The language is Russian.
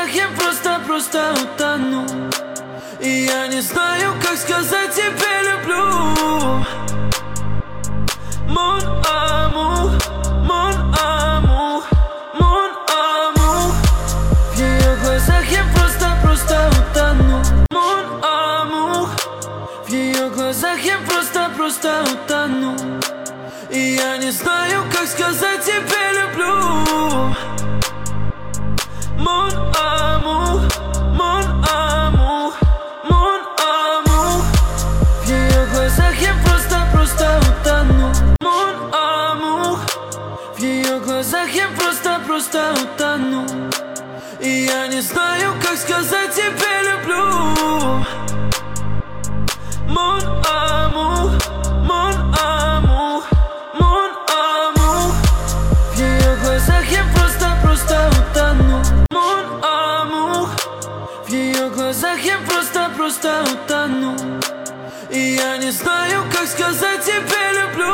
глазах я просто утону. И я не знаю, как сказать тебе люблю. Mon amour, mon amour, mon amour. В ее глазах я просто утону. Mon amour. В ее глазах я просто утону. И я не знаю, как сказать тебе люблю. Mon amour, mon amour, mon amour. В ее глазах я просто утону. Mon amour. В ее глазах я просто утону. И я не знаю, как сказать тебе люблю. Mon amour, mon amour, mon amour. В ее глазах я просто утону. Mon amour. В ее глазах я просто утону. И я не знаю, как сказать тебе люблю.